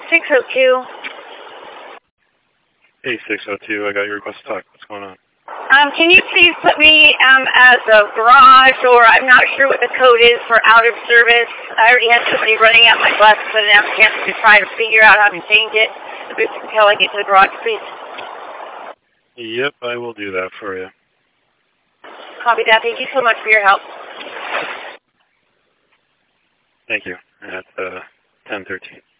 602. Hey, 602, I got your request to talk. What's going on? Can you please put me as a garage, or I'm not sure what the code is for out of service. I already had somebody running out my bus, but I have a chance to try to figure out how to change it until I get to the garage, please. Yep, I will do that for you. Copy that. Thank you so much for your help. Thank you. At 10:13.